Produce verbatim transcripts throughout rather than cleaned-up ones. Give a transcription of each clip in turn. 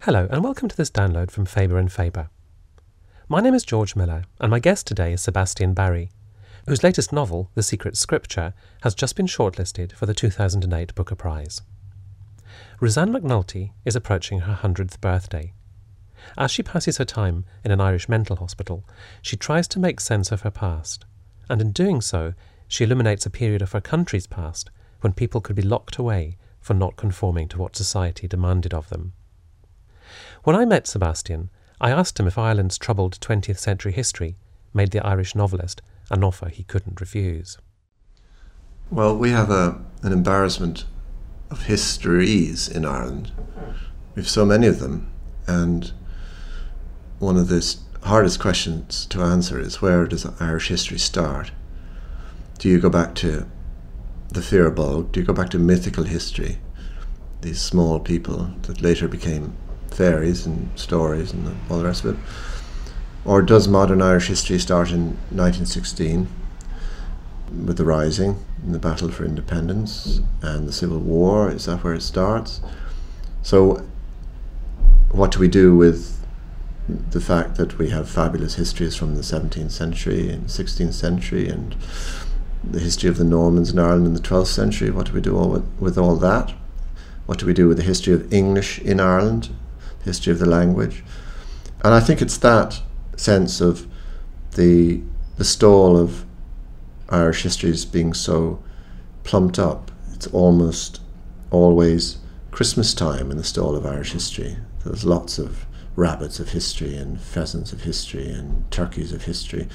Hello and welcome to this download from Faber and Faber. My name is George Miller and my guest today is Sebastian Barry, whose latest novel, The Secret Scripture, has just been shortlisted for the two thousand eight Booker Prize. Roseanne McNulty is approaching her hundredth birthday. As she passes her time in an Irish mental hospital, she tries to make sense of her past, and in doing so, she illuminates a period of her country's past when people could be locked away for not conforming to what society demanded of them. When I met Sebastian, I asked him if Ireland's troubled twentieth century history made the Irish novelist an offer he couldn't refuse. Well, we have a, an embarrassment of histories in Ireland. We have so many of them, and one of the hardest questions to answer is, where does Irish history start? Do you go back to the Firbolg? Do you go back to mythical history? These small people that later became fairies and stories and all the rest of it? Or does modern Irish history start in nineteen sixteen with the Rising and the battle for independence and the Civil War? Is that where it starts? So what do we do with the fact that we have fabulous histories from the seventeenth century and sixteenth century and the history of the Normans in Ireland in the twelfth century? What do we do all with, with all that? What do we do with the history of English in Ireland, the history of the language? And I think it's that sense of the the stall of Irish histories being so plumped up. It's almost always Christmas time in the stall of Irish history. There's lots of rabbits of history and pheasants of history and turkeys of history.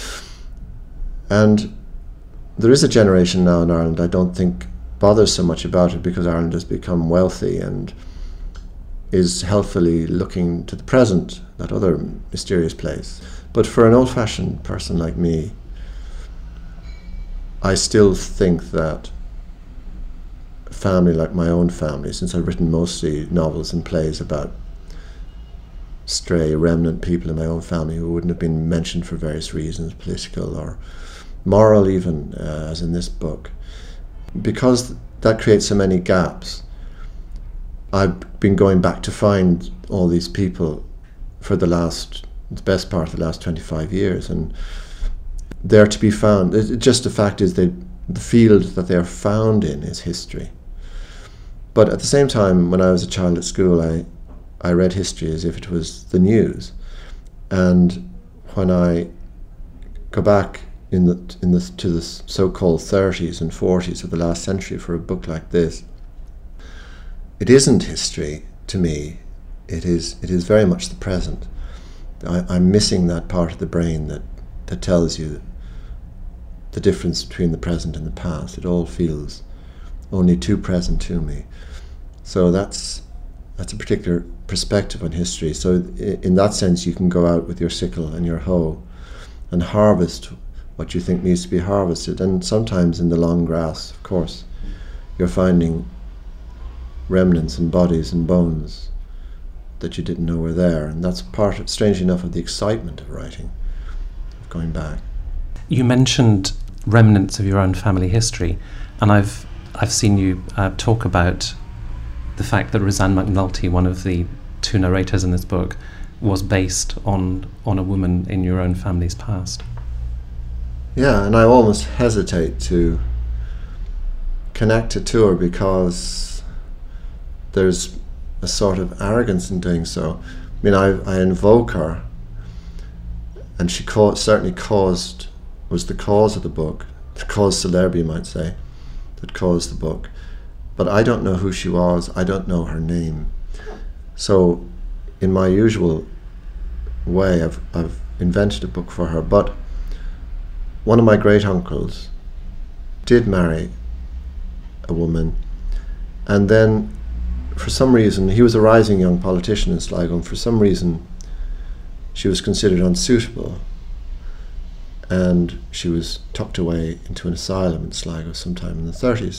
And there is a generation now in Ireland I don't think bothers so much about it, because Ireland has become wealthy and is healthily looking to the present, that other mysterious place. But for an old-fashioned person like me, I still think that a family like my own family, since I've written mostly novels and plays about stray remnant people in my own family who wouldn't have been mentioned for various reasons, political or moral even, uh, as in this book, because that creates so many gaps. I've been going back to find all these people for the last, the best part of the last twenty-five years, and they're to be found. It, just the fact is that the field that they're found in is history. But at the same time, when I was a child at school, I, I read history as if it was the news. And when I go back in the, in the, to the so-called thirties and forties of the last century for a book like this, it isn't history to me. It is it is very much the present. I, I'm missing that part of the brain that, that tells you the difference between the present and the past. It all feels only too present to me. So that's that's a particular perspective on history. So in that sense, you can go out with your sickle and your hoe and harvest what you think needs to be harvested. And sometimes in the long grass, of course, you're finding remnants and bodies and bones that you didn't know were there. And that's part, of, strangely enough, of the excitement of writing, of going back. You mentioned remnants of your own family history, and I've I've seen you uh, talk about the fact that Roseanne McNulty, one of the two narrators in this book, was based on on a woman in your own family's past. Yeah, and I almost hesitate to connect it to her because there's a sort of arrogance in doing so. I mean, I, I invoke her, and she caused, certainly caused, was the cause of the book, the cause célèbre, you might say, that caused the book. But I don't know who she was, I don't know her name. So in my usual way, I've, I've invented a book for her. But one of my great uncles did marry a woman, and then for some reason, he was a rising young politician in Sligo, and for some reason she was considered unsuitable, and she was tucked away into an asylum in Sligo sometime in the thirties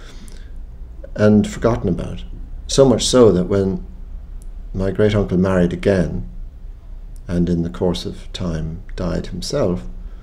and forgotten about. So much so that when my great uncle married again, and in the course of time died himself,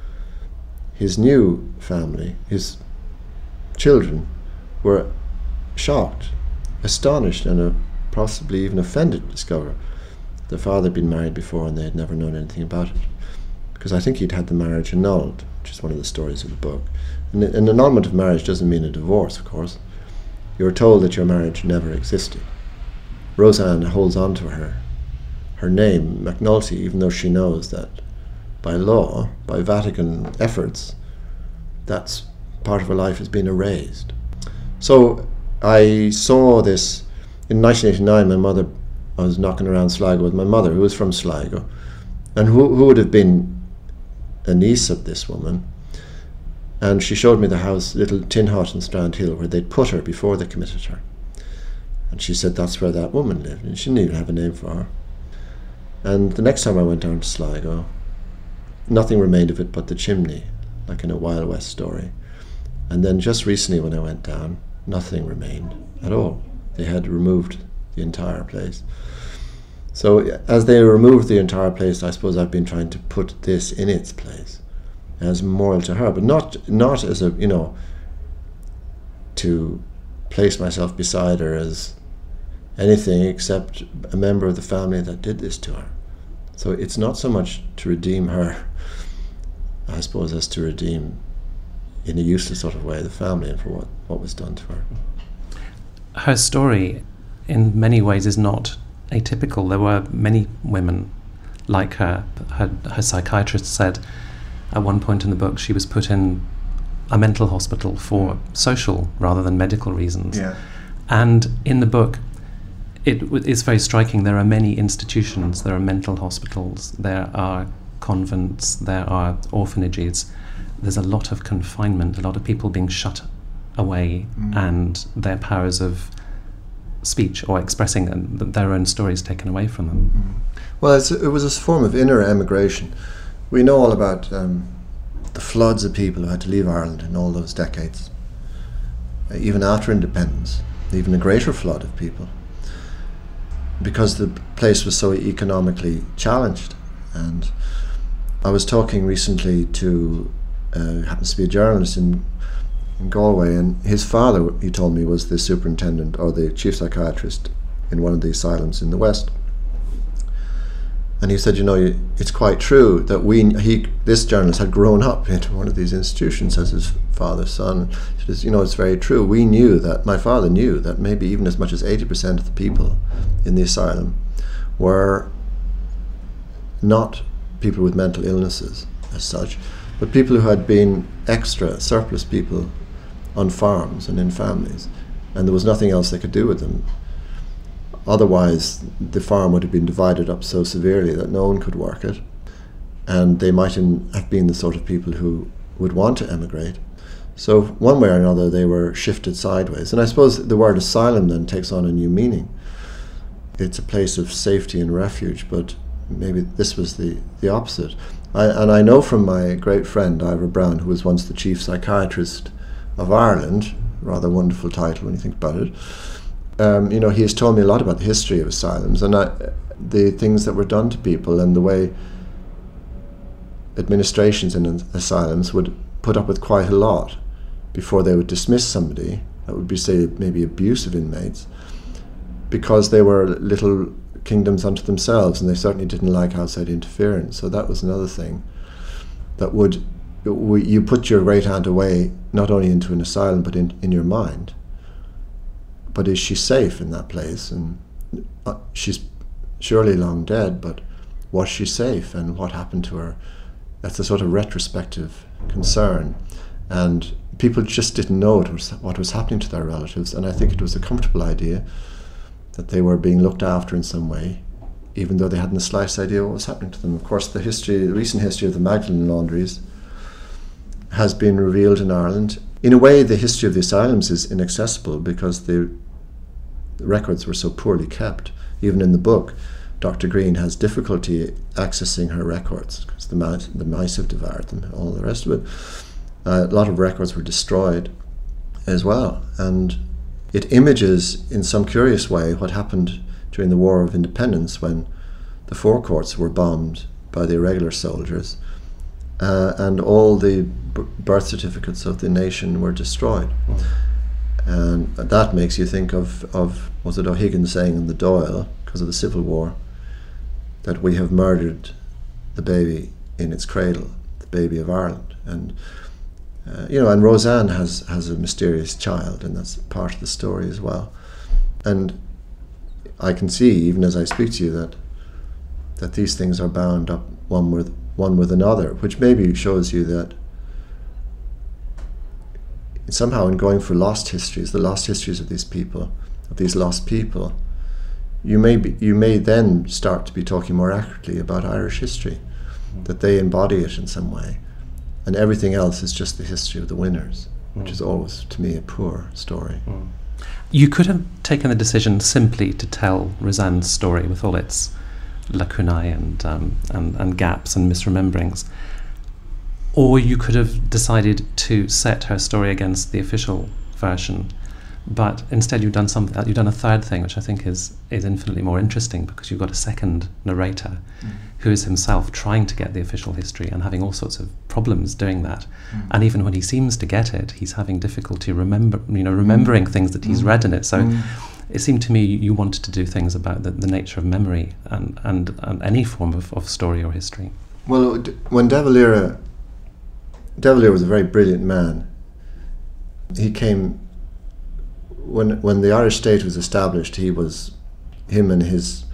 his new family, his children, were shocked, astonished, and uh, possibly even offended to discover their father had been married before and they had never known anything about it. Because I think he'd had the marriage annulled, which is one of the stories of the book. And an annulment of marriage doesn't mean a divorce, of course. You're told that your marriage never existed. Roseanne holds on to her, her name, McNulty, even though she knows that by law, by Vatican efforts, that's part of her life has been erased. So I saw this in nineteen eighty-nine. My mother, I was knocking around Sligo with my mother, who was from Sligo, and who, who would have been a niece of this woman. And she showed me the house, little tin hut in Strand Hill, where they'd put her before they committed her. And she said that's where that woman lived, and she didn't even have a name for her. And the next time I went down to Sligo, nothing remained of it but the chimney, like in a Wild West story. And then just recently when I went down, nothing remained at all. They had removed the entire place. So as they removed the entire place, I suppose I've been trying to put this in its place as a memorial to her, but not not as a, you know, to place myself beside her as anything except a member of the family that did this to her. So it's not so much to redeem her, I suppose, as to redeem, in a useless sort of way, the family and for what, what was done to her. Her story, in many ways, is not atypical. There were many women like her. Her, her psychiatrist said at one point in the book she was put in a mental hospital for social rather than medical reasons. Yeah. And in the book, it w- is very striking. There are many institutions. There are mental hospitals. There are convents. There are orphanages. There's a lot of confinement, a lot of people being shut away, mm. and their powers of speech or expressing their own stories taken away from them. Mm. Well, it's, it was a form of inner emigration. We know all about um, the floods of people who had to leave Ireland in all those decades, uh, even after independence, even a greater flood of people, because the place was so economically challenged. And I was talking recently to Uh, happens to be a journalist in, in Galway, and his father, he told me, was the superintendent or the chief psychiatrist in one of the asylums in the West. And he said, you know, it's quite true that we, he, this journalist had grown up into one of these institutions as his father's son. He says, you know, it's very true. We knew that, my father knew that maybe even as much as eighty percent of the people in the asylum were not people with mental illnesses as such, but people who had been extra, surplus people on farms and in families, and there was nothing else they could do with them. Otherwise, the farm would have been divided up so severely that no one could work it, and they might have been the sort of people who would want to emigrate. So one way or another, they were shifted sideways. And I suppose the word asylum then takes on a new meaning. It's a place of safety and refuge, but maybe this was the, the opposite. I, and I know from my great friend Ivor Brown, who was once the chief psychiatrist of Ireland, rather wonderful title when you think about it, um, you know, he has told me a lot about the history of asylums and I, the things that were done to people and the way administrations in asylums would put up with quite a lot before they would dismiss somebody that would be, say, maybe abusive inmates, because they were little kingdoms unto themselves, and they certainly didn't like outside interference. So that was another thing that would, we, you put your great aunt away not only into an asylum but in, in your mind. But is she safe in that place? And uh, she's surely long dead, but was she safe, and what happened to her? That's a sort of retrospective concern, and people just didn't know what was, what was happening to their relatives, and I think it was a comfortable idea that they were being looked after in some way, even though they hadn't the slightest idea what was happening to them. Of course, the history, the recent history of the Magdalen laundries has been revealed in Ireland. In a way, the history of the asylums is inaccessible because the, the records were so poorly kept. Even in the book, Doctor Green has difficulty accessing her records because the mice, the mice have devoured them, all the rest of it. Uh, a lot of records were destroyed as well, and it images in some curious way what happened during the War of Independence when the forecourts were bombed by the irregular soldiers uh, and all the b- birth certificates of the nation were destroyed. And that makes you think of, of was it O'Higgins saying in the Dáil, because of the Civil War, that we have murdered the baby in its cradle, the baby of Ireland. And uh, you know, and Roseanne has, has a mysterious child, and that's part of the story as well. And I can see, even as I speak to you, that that these things are bound up one with one with another, which maybe shows you that somehow in going for lost histories, the lost histories of these people, of these lost people, you may be, you may then start to be talking more accurately about Irish history, mm. that they embody it in some way, and everything else is just the history of the winners, mm. which is always, to me, a poor story. Mm. You could have taken the decision simply to tell Roseanne's story with all its lacunae and, um, and, and gaps and misrememberings. Or you could have decided to set her story against the official version, but instead you've done something. You've done a third thing, which I think is is infinitely more interesting, because you've got a second narrator mm. who is himself trying to get the official history and having all sorts of problems doing that. Mm. And even when he seems to get it, he's having difficulty remember, you know, remembering mm. things that he's mm. read in it. So mm. it seemed to me you wanted to do things about the, the nature of memory and and, and any form of, of story or history. Well, when De Valera. De Valera was a very brilliant man. He came, when when the Irish state was established, he was, him and his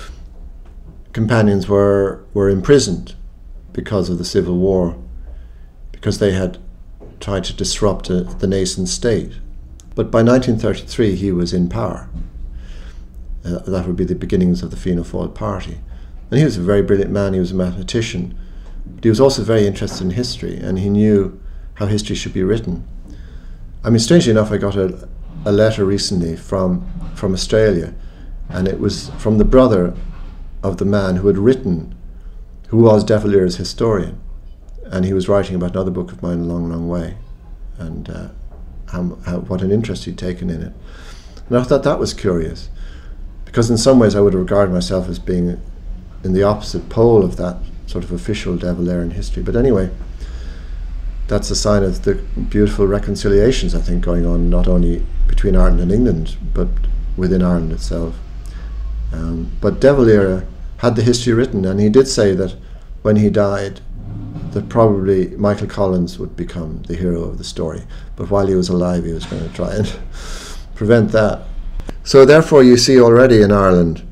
companions were were imprisoned because of the Civil War, because they had tried to disrupt a, the nascent state. But by nineteen thirty-three he was in power. Uh, that would be the beginnings of the Fianna Fáil party. And he was a very brilliant man, he was a mathematician. But he was also very interested in history, and he knew how history should be written. I mean, strangely enough, I got a, a letter recently from from Australia, and it was from the brother of the man who had written, who was De Valera's historian, and he was writing about another book of mine, A Long, Long Way, and uh, how, how, what an interest he'd taken in it. And I thought that was curious, because in some ways I would regard myself as being in the opposite pole of that sort of official De Valera history. But anyway, that's a sign of the beautiful reconciliations, I think, going on not only between Ireland and England, but within Ireland itself. Um, but De Valera had the history written, and he did say that when he died, that probably Michael Collins would become the hero of the story. But while he was alive, he was going to try and prevent that. So therefore, you see already in Ireland,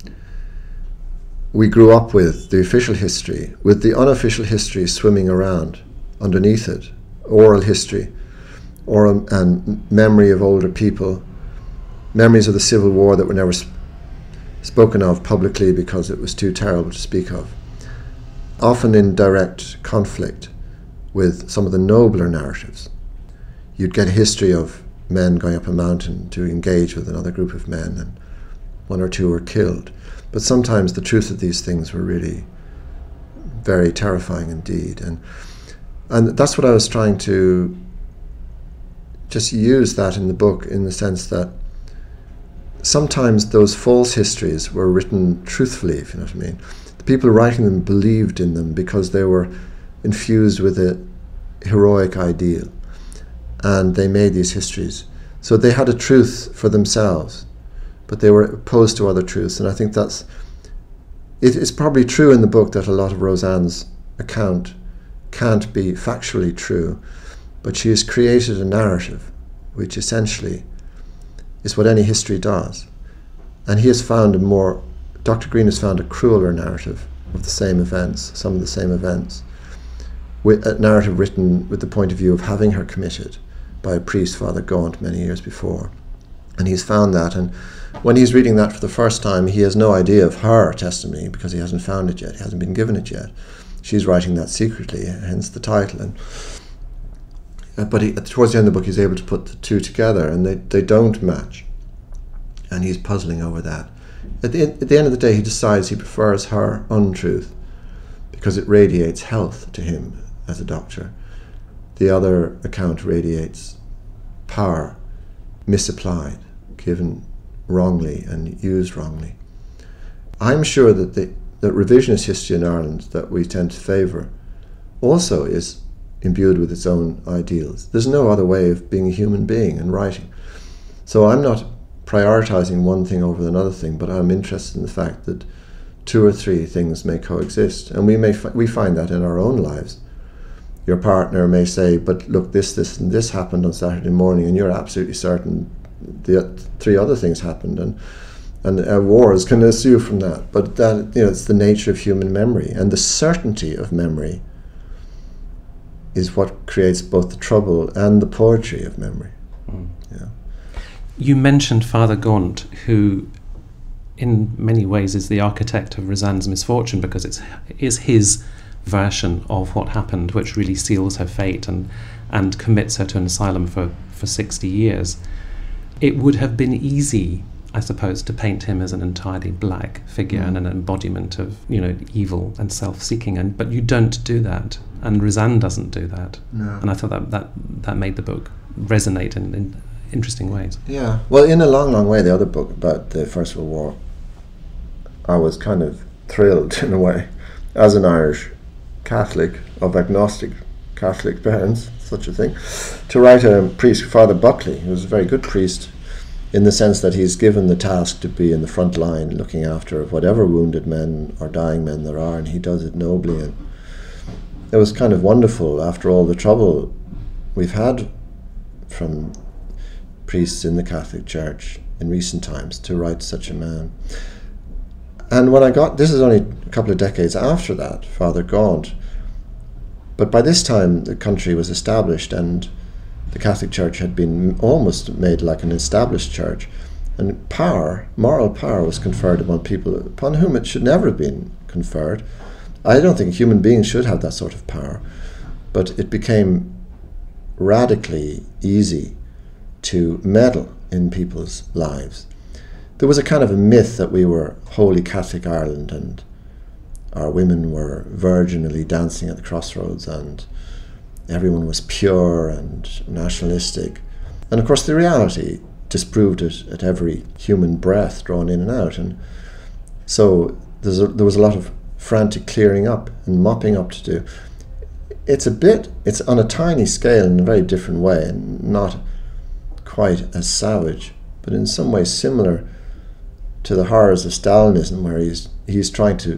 we grew up with the official history, with the unofficial history swimming around underneath it, oral history, oral and memory of older people, memories of the Civil War that were never sp- spoken of publicly because it was too terrible to speak of, often in direct conflict with some of the nobler narratives. You'd get a history of men going up a mountain to engage with another group of men, and one or two were killed. But sometimes the truth of these things were really very terrifying indeed. And and that's what I was trying to just use that in the book, in the sense that sometimes those false histories were written truthfully, if you know what I mean. The people writing them believed in them because they were infused with a heroic ideal, and they made these histories. So they had a truth for themselves, but they were opposed to other truths. And I think that's, it is probably true in the book that a lot of Roseanne's account can't be factually true, but she has created a narrative which essentially is what any history does. And he has found a more, Doctor Green has found a crueler narrative of the same events, some of the same events, with a narrative written with the point of view of having her committed by a priest, Father Gaunt, many years before. And he's found that, and when he's reading that for the first time, he has no idea of her testimony because he hasn't found it yet, he hasn't been given it yet. She's writing that secretly, hence the title. And uh, but he, towards the end of the book, he's able to put the two together, and they, they don't match. And he's puzzling over that. At the, at the end of the day, he decides he prefers her untruth because it radiates health to him as a doctor. The other account radiates power, misapplied, given wrongly and used wrongly. I'm sure that the that revisionist history in Ireland that we tend to favour also is imbued with its own ideals. There's no other way of being a human being and writing. So I'm not prioritizing one thing over another thing, but I'm interested in the fact that two or three things may coexist, and we may fi- we find that in our own lives. Your partner may say, but look, this, this, and this happened on Saturday morning, and you're absolutely certain the three other things happened, and and uh, wars can ensue from that. But that, you know, it's the nature of human memory, and the certainty of memory is what creates both the trouble and the poetry of memory. Mm. Yeah. You mentioned Father Gaunt, who in many ways is the architect of Roseanne's misfortune, because it's is his version of what happened which really seals her fate and and commits her to an asylum for, for sixty years. It would have been easy, I suppose, to paint him as an entirely black figure mm. and an embodiment of, you know, evil and self-seeking, and but you don't do that, and Roseanne doesn't do that. No. And I thought that, that that made the book resonate in, in interesting ways. Yeah, well, in a long, long way, the other book about the First World War, I was kind of thrilled in a way, as an Irish Catholic of agnostic Catholic parents, such a thing, to write a priest, Father Buckley, who was a very good priest in the sense that he's given the task to be in the front line looking after whatever wounded men or dying men there are, and he does it nobly. And it was kind of wonderful, after all the trouble we've had from priests in the Catholic Church in recent times, to write such a man. And when I got, this is only a couple of decades after that, Father Gaunt, but by this time the country was established and the Catholic Church had been almost made like an established church, and power, moral power, was conferred upon people upon whom it should never have been conferred. I don't think human beings should have that sort of power, but it became radically easy to meddle in people's lives. There was a kind of a myth that we were Holy Catholic Ireland and our women were virginally dancing at the crossroads and everyone was pure and nationalistic. And of course the reality disproved it at every human breath drawn in and out. And so there's a, there was a lot of frantic clearing up and mopping up to do. It's a bit, it's on a tiny scale in a very different way, and not quite as savage, but in some ways similar to the horrors of Stalinism, where he's he's trying to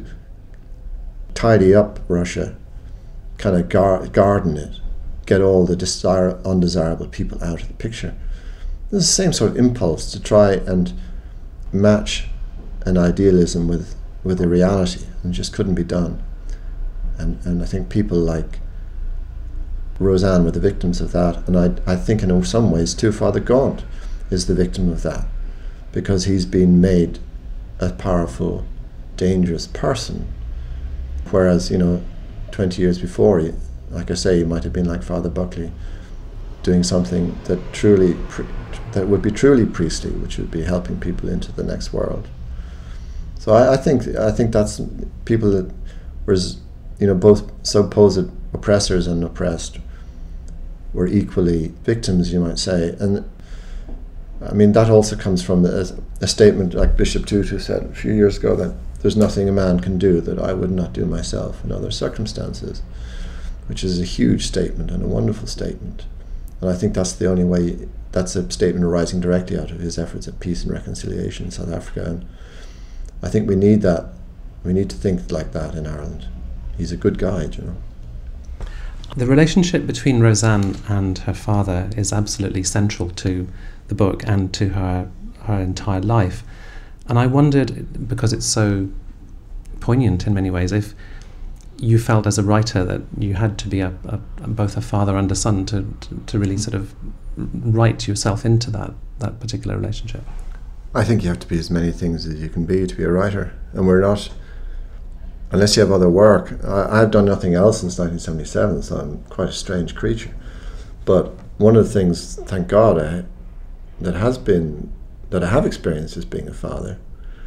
tidy up Russia, kind of gar- garden it, get all the desire, undesirable people out of the picture. There's the same sort of impulse to try and match an idealism with, with a reality, and just couldn't be done. And and I think people like Roseanne were the victims of that, and I I think in some ways too Father Gaunt is the victim of that, because he's been made a powerful, dangerous person, whereas, you know, twenty years before, he, like I say, he might have been like Father Buckley, doing something that truly pre- that would be truly priestly, which would be helping people into the next world. So I, I think I think that's people that were, you know, both supposed oppressors and oppressed were equally victims, you might say. And I mean, that also comes from the, a statement like Bishop Tutu said a few years ago, that there's nothing a man can do that I would not do myself in other circumstances, which is a huge statement and a wonderful statement. And I think that's the only way, that's a statement arising directly out of his efforts at peace and reconciliation in South Africa. And I think we need that, we need to think like that in Ireland. He's a good guide, you know. The relationship between Roseanne and her father is absolutely central to the book and to her her entire life. And I wondered, because it's so poignant in many ways, if you felt as a writer that you had to be a, a, both a father and a son to, to, to really sort of write yourself into that, that particular relationship. I think you have to be as many things as you can be to be a writer. And we're not, unless you have other work. I, I've done nothing else since nineteen seventy-seven, so I'm quite a strange creature. But one of the things, thank God, I, that has been, that I have experienced is being a father.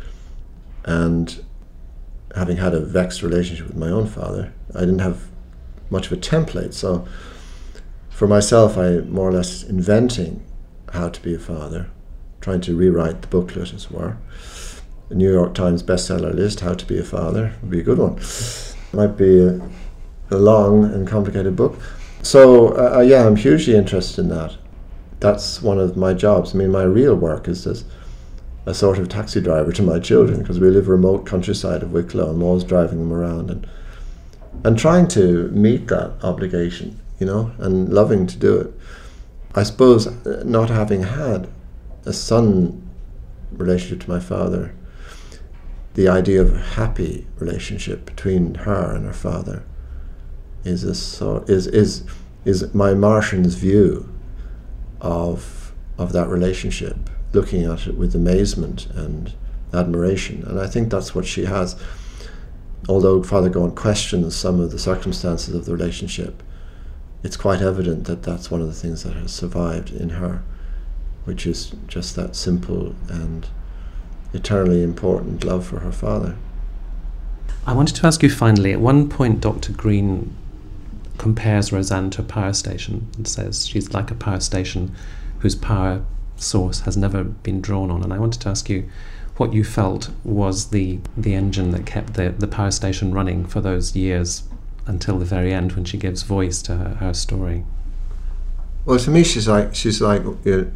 And having had a vexed relationship with my own father, I didn't have much of a template. So for myself, I more or less inventing how to be a father, trying to rewrite the booklet, as it were. The New York Times bestseller list, How to Be a Father, would be a good one. Might be a, a long and complicated book. So uh, yeah, I'm hugely interested in that. that's one of my jobs. I mean, my real work is as a sort of taxi driver to my children, because we live remote countryside of Wicklow. I'm always driving them around and and trying to meet that obligation, you know, and loving to do it. I suppose not having had a son relationship to my father, the idea of a happy relationship between her and her father is a sort is is is my Martian's view of of that relationship, looking at it with amazement and admiration. And I think that's what she has. Although Father Gaunt questions some of the circumstances of the relationship, it's quite evident that that's one of the things that has survived in her, which is just that simple and eternally important love for her father. I wanted to ask you finally, at one point Doctor Green compares Roseanne to a power station and says she's like a power station whose power source has never been drawn on. And I wanted to ask you what you felt was the the engine that kept the, the power station running for those years until the very end, when she gives voice to her, her story. Well, to me, she's like she's like you know,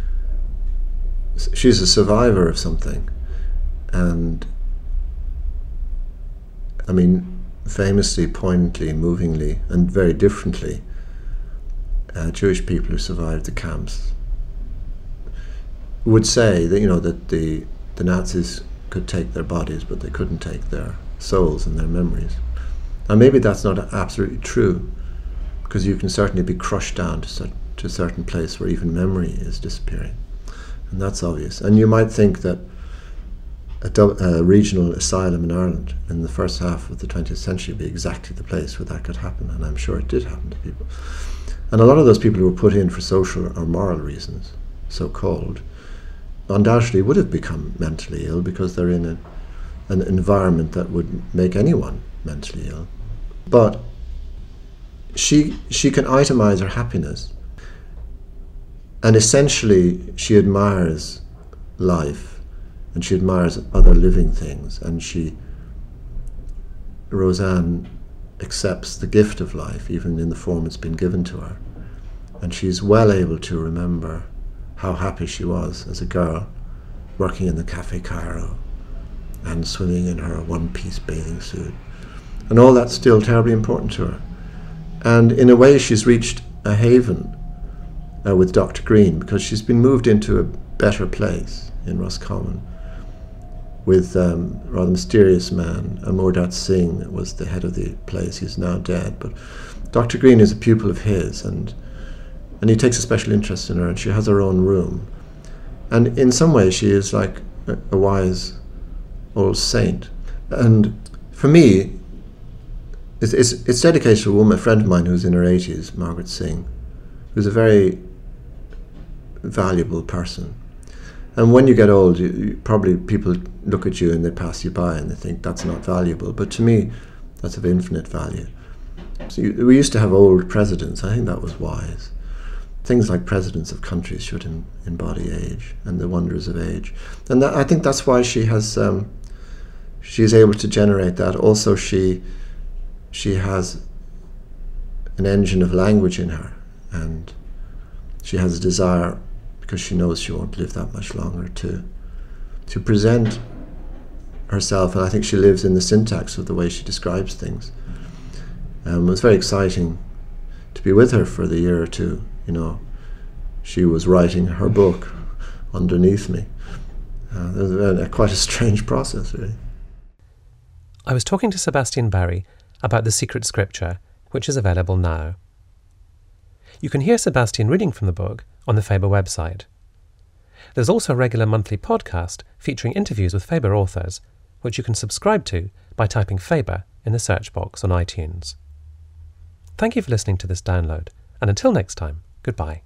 she's a survivor of something, and I mean, famously, poignantly, movingly, and very differently, uh, Jewish people who survived the camps would say that you know that the the Nazis could take their bodies, but they couldn't take their souls and their memories. And maybe that's not absolutely true, because you can certainly be crushed down to, such, to a certain place where even memory is disappearing. And that's obvious. And you might think that a, do- a regional asylum in Ireland in the first half of the twentieth century would be exactly the place where that could happen, and I'm sure it did happen to people. And a lot of those people who were put in for social or moral reasons, so-called, undoubtedly would have become mentally ill, because they're in a, an environment that would make anyone mentally ill. But she she can itemize her happiness, and essentially she admires life, and she admires other living things, and she, Roseanne, accepts the gift of life, even in the form it's been given to her, and she's well able to remember how happy she was as a girl, working in the Café Cairo and swimming in her one-piece bathing suit. And all that's still terribly important to her. And in a way, she's reached a haven uh, with Doctor Green, because she's been moved into a better place in Roscommon with um, a rather mysterious man. Amordat Singh was the head of the place. He's now dead. But Doctor Green is a pupil of his, and and he takes a special interest in her, and she has her own room. And in some ways, she is like a, a wise old saint. And for me, it's, it's, it's dedicated to a woman, a friend of mine who's in her eighties, Margaret Singh, who's a very valuable person. And when you get old, you, you, probably people look at you and they pass you by and they think that's not valuable. But to me, that's of infinite value. So you, we used to have old presidents. I think that was wise. Things like presidents of countries should em- embody age and the wonders of age. And that, I think that's why she has, um, she is able to generate that. Also, she she has an engine of language in her, and she has a desire, because she knows she won't live that much longer, to to present herself. And I think she lives in the syntax of the way she describes things. Um, it was very exciting to be with her for the year or two. You know, she was writing her book underneath me. Uh, it was a, a, quite a strange process, really. I was talking to Sebastian Barry about The Secret Scripture, which is available now. You can hear Sebastian reading from the book on the Faber website. There's also a regular monthly podcast featuring interviews with Faber authors, which you can subscribe to by typing Faber in the search box on iTunes. Thank you for listening to this download, and until next time, goodbye.